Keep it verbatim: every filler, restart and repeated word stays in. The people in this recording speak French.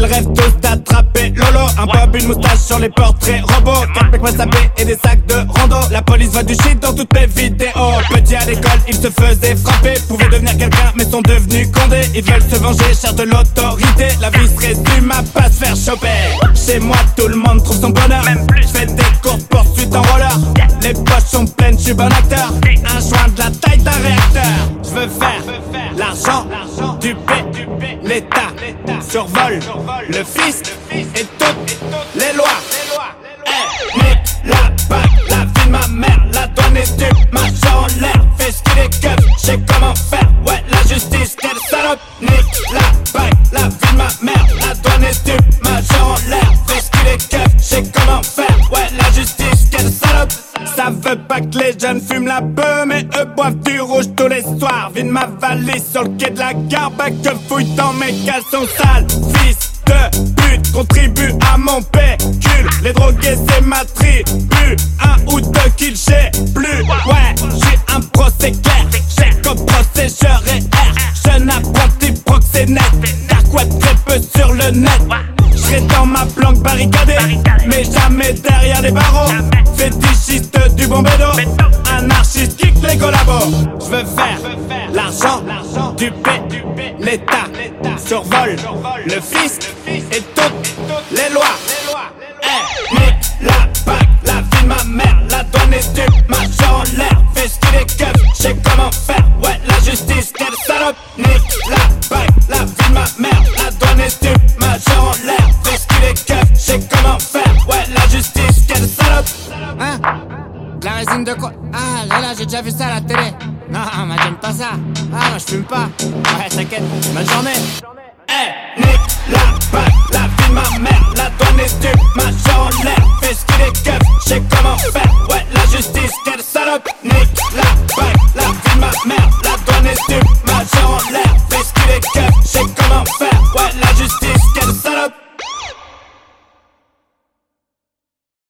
Ils rêvent tous d'attraper Lolo. Un bob, une moustache sur les portraits robots. Quatre mecs wasabi et des sacs de rando. La police voit du shit dans toutes mes vidéos. Petit à l'école, ils se faisaient frapper. Pouvaient devenir quelqu'un mais sont devenus condés. Ils veulent se venger, cherchent de l'autorité. La vie se résume à pas se faire choper. Chez moi tout le monde trouve son bonheur. J'fais des courtes poursuites en roller. Les poches sont pleines, j'suis bon acteur. Un joint de la taille d'un réacteur. J'veux faire l'argent du P. L'État survole le fisc et toutes les lois. Eh, nique la bague, la vie de ma mère. La douane est stup, ma en l'air. Fais ce qu'il est keuf, j'sais comment faire. Ouais, la justice, quelle salope. Nique la bague, la vie de ma mère. La douane est stup, ma en l'air. Fais ce qu'il est keuf, j'sais comment faire. Ouais, la justice, quelle salope. Ça veut pas que les jeunes fument la beuh, mais eux boivent du rouge tous les soirs. Vide ma valise sur le quai de la gare, bah que fouille dans mes caleçons sales. Fils de pute, contribue à mon pécule. Les drogués c'est ma tribu. Un ou deux kills j'ai plus. Ouais, j'ai un procès clair. J'ai comme procès je R. Jeune apprenti proxénète. Dark web très peu sur le net. J'serai dans ma planque barricadée, mais jamais derrière les barreaux. Fétichiste du bon bédo, anarchiste kick les collabos. J'veux faire l'argent du P. L'État survole le fisc et toutes les lois. Eh, nique la bague, la vie de ma mère. La douane est stup, ma en l'air. Fais ce qu'il est keuf, j'sais comment faire. Ouais, la justice, quelle salope. Nique la bague, la vie de ma mère. La douane est stup, ma en l'air. Fais ce qu'il est keuf, j'sais comment faire. Ouais, la justice, quelle salope. Hein? De la résine de quoi? Ah là là, j'ai déjà vu ça à la télé. Non, moi j'aime pas ça. Ah, moi je fume pas. Ouais, t'inquiète, bonne journée. Eh, nique la bague, la vie de ma mère. La douane est stup, ma en l'air. Fais ce qu'il est keuf, j'sais comment faire. Ouais, la justice, quelle salope.